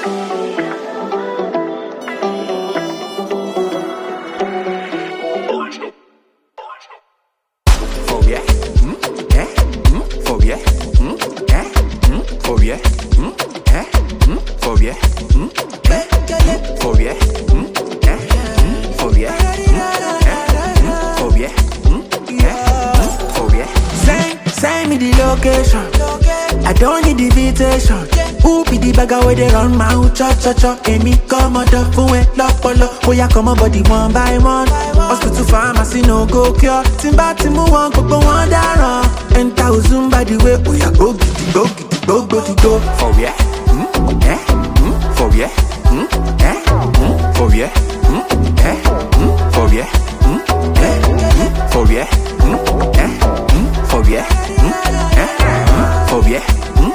Send me the location. I don't need invitation. Who be the bagger where they run mouth? Cha. Amy come out of phone, lopolo. Oh yeah, come on, body one by one. Hospital pharmacy no go cure. Timba timu one go one down. Enter Uzumba the way. Oh yeah, go go. For yeah, for yeah, for yeah, for yeah, for yeah, for yeah.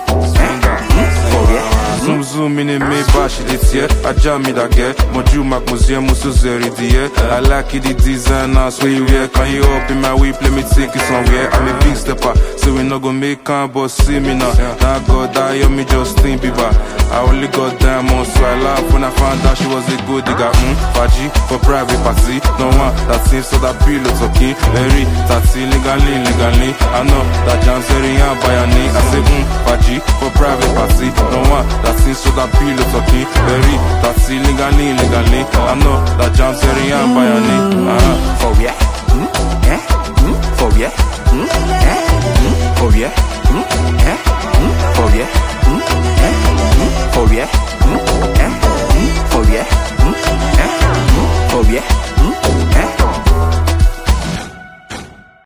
Zoom in and me bash it here. I jam me that get. Moju Mac Museum Musuzeri dear. I like it the design now so you wear. Can you up in my whip? Let me take it somewhere. I'm a big stepper, so we not gonna make can but see me now. Now God die on me Justin Bieber. I only got diamonds, so I laugh when I found out she was a good digger. Faji for private party. No one that seems so that pillow talking. Very taxi legally. I know that Jan's very young by a name. I say Faji for private party. No one that seems so that pillow talking. Very taxi legally. I know that Jan's very young by a name. For yeah, for yeah, for yeah, for yeah, for yeah, for yeah, for yeah.